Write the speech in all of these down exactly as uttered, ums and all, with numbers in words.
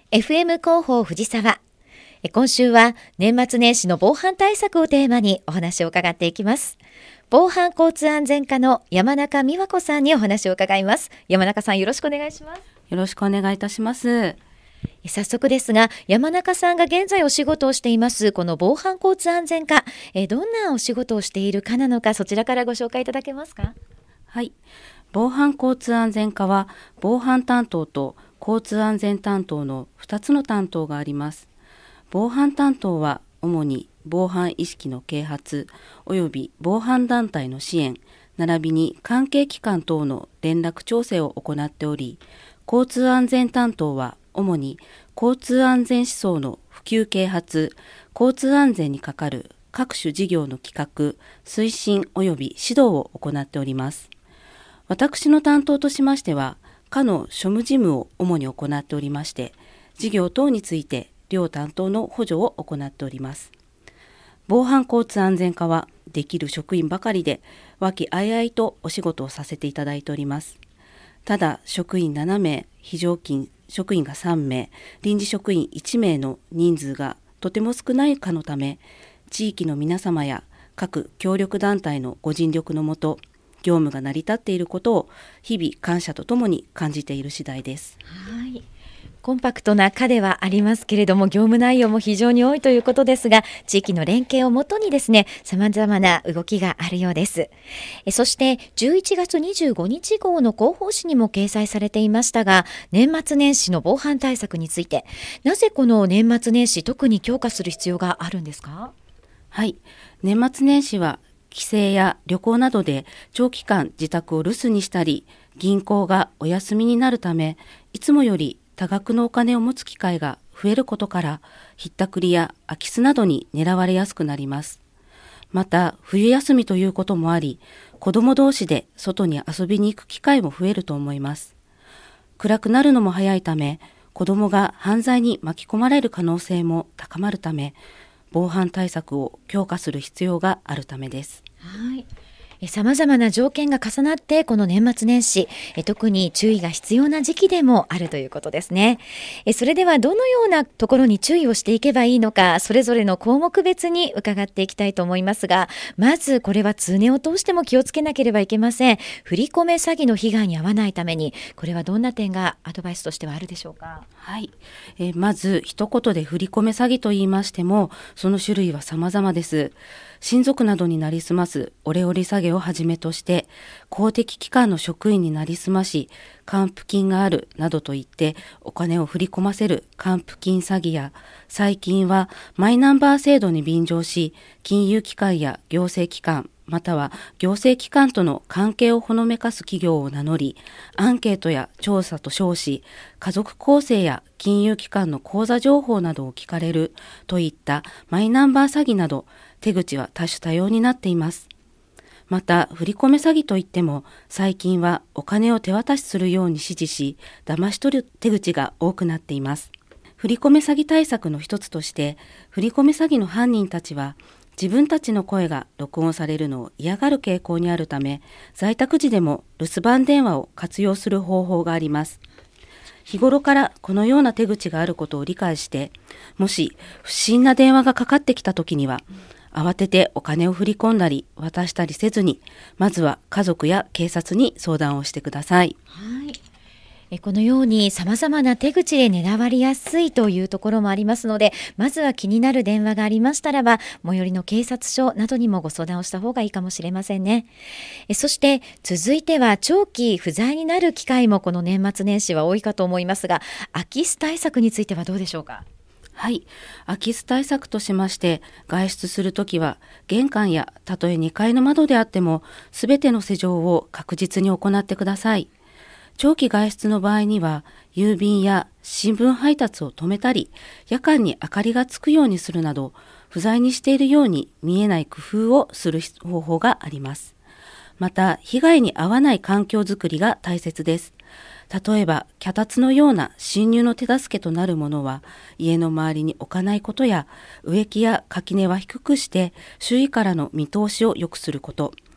エフエム 広報藤沢。今週は年末年始の防犯対策をテーマにお話を伺っていきます。防犯交通安全課の山中美和子さんにお話を伺います。山中さん、よろしくお願いします。 よろしくお願いいたします。 早速ですが、山中さんが現在お仕事をしていますこの防犯交通安全課、えどんなお仕事をしているかなのか、そちらからご紹介いただけますか？ はい、防犯交通安全課は防犯担当と交通安全担当のふたつの担当があります。防犯担当は主に防犯意識の啓発および防犯団体の支援並びに関係機関等の連絡調整を行っており、交通安全担当は主に交通安全思想の普及啓発、交通安全に係る各種事業の企画、推進及び指導を行っております。私の担当としましては、課の庶務事務を主に行っておりまして、事業等について両担当の補助を行っております。防犯交通安全課はできる職員ばかりで和気あいあいとお仕事をさせていただいております。ただ職員ななめい、非常勤職員がさんめい、臨時職員いちめいの人数がとても少ない課のため、地域の皆様や各協力団体のご尽力のもと、業務が成り立っていることを日々感謝とともに感じている次第です。 はい、コンパクトな課ではありますけれども、業務内容も非常に多いということですが、地域の連携をもとにですね、様々な動きがあるようです。えそしてじゅういちがつにじゅうごにち号の広報誌にも掲載されていましたが、年末年始の防犯対策について、なぜこの年末年始特に強化する必要があるんですか？ はい、年末年始は帰省や旅行などで長期間自宅を留守にしたり、銀行がお休みになるため、いつもより多額のお金を持つ機会が増えることから、ひったくりや空き巣などに狙われやすくなります。また、冬休みということもあり、子供同士で外に遊びに行く機会も増えると思います。暗くなるのも早いため、子供が犯罪に巻き込まれる可能性も高まるため、防犯対策を強化する必要があるためです。 はい、さまざまな条件が重なってこの年末年始、え特に注意が必要な時期でもあるということですね。えそれではどのようなところに注意をしていけばいいのか、それぞれの項目別に伺っていきたいと思いますが、まずこれは通年を通しても気をつけなければいけません。振り込め詐欺の被害に遭わないために、これはどんな点がアドバイスとしてはあるでしょうか？ はい、えー、まず一言で振り込め詐欺と言いましても、その種類は様々です。親族などになりすますオレオレ詐欺をはじめとして、公的機関の職員になりすまし、還付金があるなどと言ってお金を振り込ませる還付金詐欺や、最近はマイナンバー制度に便乗し、金融機関や行政機関、または行政機関との関係をほのめかす企業を名乗り、アンケートや調査と称し、家族構成や金融機関の口座情報などを聞かれるといったマイナンバー詐欺など、手口は多種多様になっています。また、振り込め詐欺といっても、最近はお金を手渡しするように指示し、騙し取る手口が多くなっています。振り込め詐欺対策の一つとして、振り込め詐欺の犯人たちは、自分たちの声が録音されるのを嫌がる傾向にあるため、在宅時でも留守番電話を活用する方法があります。日頃からこのような手口があることを理解して、もし不審な電話がかかってきたときには、慌ててお金を振り込んだり渡したりせずに、まずは家族や警察に相談をしてください。 はい、えこのように様々な手口で狙われやすいというところもありますので、まずは気になる電話がありましたらば、最寄りの警察署などにもご相談をした方がいいかもしれませんね。えそして続いては、長期不在になる機会もこの年末年始は多いかと思いますが、空き巣対策についてはどうでしょうか？ はい、空き巣対策としまして、外出するときは玄関やたとえにかいの窓であっても、すべての施錠を確実に行ってください。長期外出の場合には、郵便や新聞配達を止めたり、夜間に明かりがつくようにするなど、不在にしているように見えない工夫をする方法があります。また、被害に遭わない環境づくりが大切です。例えば、脚立のような侵入の手助けとなるものは、家の周りに置かないことや、植木や垣根は低くして、周囲からの見通しを良くすること。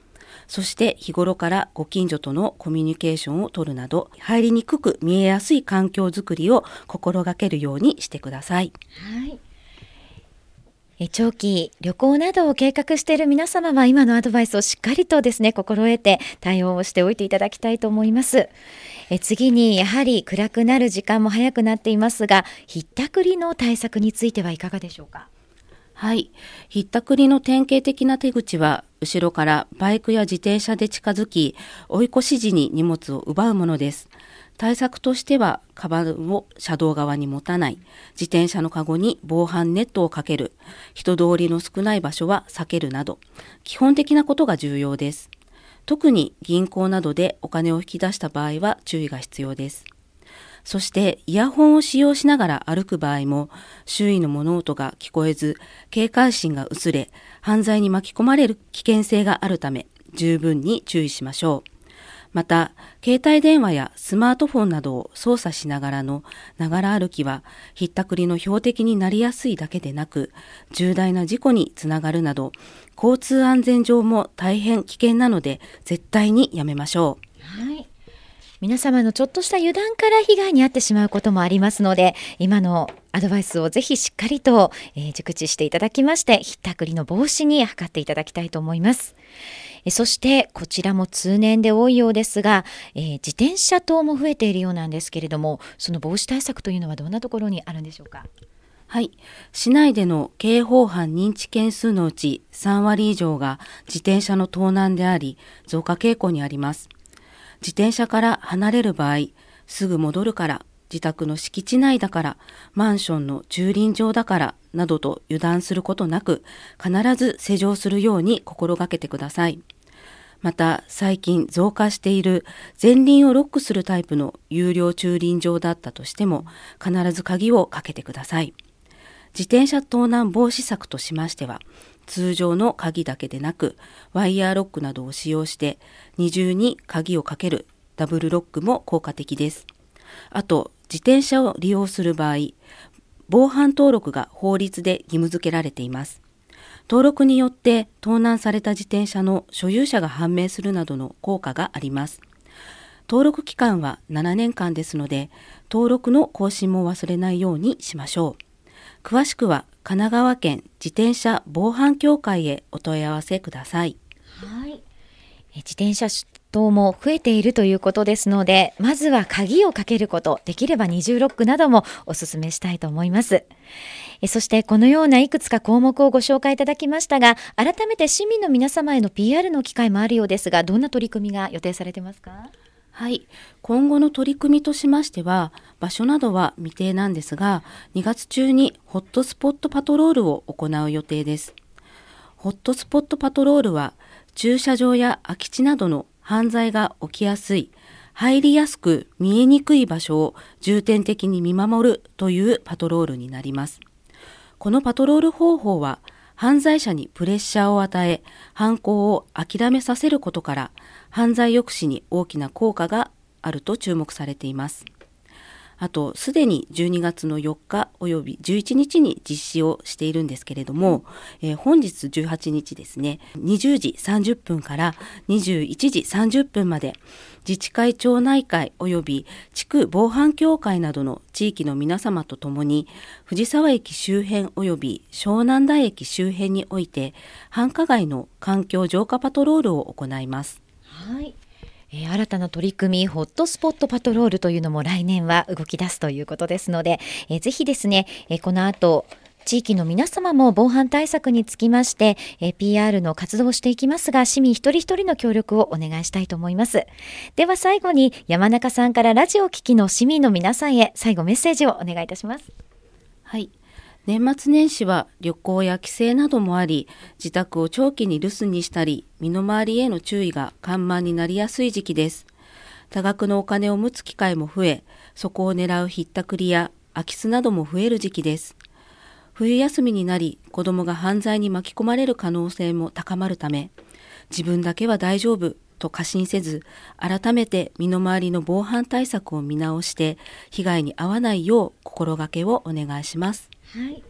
そして日頃からご近所とのコミュニケーションを取るなど、入りにくく見えやすい環境づくりを心がけるようにしてください。 はい。え長期旅行などを計画している皆様は今のアドバイスをしっかりとですね心得て対応をしておいていただきたいと思います。え次にやはり暗くなる時間も早くなっていますが、ひったくりの対策についてはいかがでしょうか。 はい。ひったくりの典型的な手口は、後ろからバイクや自転車で近づき、追い越し時に荷物を奪うものです。対策としては、カバンを車道側に持たない、自転車のカゴに防犯ネットをかける、人通りの少ない場所は避けるなど、基本的なことが重要です。特に銀行などでお金を引き出した場合は注意が必要です。そしてイヤホンを使用しながら歩く場合も、周囲の物音が聞こえず警戒心が薄れ、犯罪に巻き込まれる危険性があるため十分に注意しましょう。また、携帯電話やスマートフォンなどを操作しながらのながら歩きは、ひったくりの標的になりやすいだけでなく、重大な事故につながるなど、交通安全上も大変危険なので、絶対にやめましょう。はい。皆様のちょっとした油断から被害に遭ってしまうこともありますので、今のアドバイスをぜひしっかりと、えー、熟知していただきまして、ひったくりの防止に図っていただきたいと思います。そしてこちらも通年で多いようですが、えー、自転車等も増えているようなんですけれども、その防止対策というのはどんなところにあるんでしょうか。 はい。市内での刑法犯認知件数のうちさんわり以上が自転車の盗難であり、増加傾向にあります。自転車から離れる場合、すぐ戻るから、自宅の敷地内だから、マンションの駐輪場だから、などと油断することなく、必ず施錠するように心がけてください。また、最近増加している前輪をロックするタイプの有料駐輪場だったとしても、必ず鍵をかけてください。自転車盗難防止策としましては、通常の鍵だけでなく、ワイヤーロックなどを使用して、二重に鍵をかけるダブルロックも効果的です。あと、自転車を利用する場合、防犯登録が法律で義務付けられています。登録によって盗難された自転車の所有者が判明するなどの効果があります。登録期間はななねんかんですので、登録の更新も忘れないようにしましょう。詳しくは神奈川県自転車防犯協会へお問い合わせください。 はい。自転車等も増えているということですので、まずは鍵をかけること、できれば二重ロックなどもお勧めしたいと思います。そしてこのようないくつか項目をご紹介いただきましたが、改めて市民の皆様への ピーアール の機会もあるようですが、どんな取り組みが予定されてますか？ はい。今後の取り組みとしましては、場所などは未定なんですが、にがつ中にホットスポットパトロールを行う予定です。ホットスポットパトロールは、駐車場や空き地などの犯罪が起きやすい、入りやすく見えにくい場所を重点的に見守るというパトロールになります。このパトロール方法は、犯罪者にプレッシャーを与え、犯行を諦めさせることから、犯罪抑止に大きな効果があると注目されています。あと、すでにじゅうにがつのよっかおよびじゅういちにちに実施をしているんですけれども、えー、本日じゅうはちにちですね、にじゅうじさんじゅっぷんからにじゅういちじさんじゅっぷんまで、自治会町内会および地区防犯協会などの地域の皆様とともに、藤沢駅周辺および湘南台駅周辺において、繁華街の環境浄化パトロールを行います。 はい。えー、新たな取り組みホットスポットパトロールというのも来年は動き出すということですので、えー、ぜひですね、えー、この後地域の皆様も防犯対策につきまして、えー、ピーアール の活動をしていきますが、市民一人一人の協力をお願いしたいと思います。では最後に山中さんからラジオを聞きの市民の皆さんへ最後メッセージをお願いいたします。 はい。年末年始は旅行や帰省などもあり、自宅を長期に留守にしたり、身の回りへの注意が緩慢になりやすい時期です。多額のお金を持つ機会も増え、そこを狙うひったくりや空き巣なども増える時期です。冬休みになり、子供が犯罪に巻き込まれる可能性も高まるため、自分だけは大丈夫と過信せず、改めて身の回りの防犯対策を見直して、被害に遭わないよう心がけをお願いします。 はい、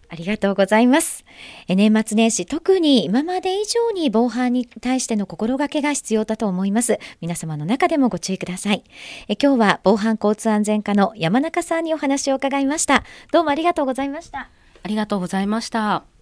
ありがとうございます。え年末年始、特に今まで以上に防犯に対しての心がけが必要だと思います。皆様の中でもご注意ください。え今日は防犯交通安全課の山中さんにお話を伺いました。どうもありがとうございました。 ありがとうございました。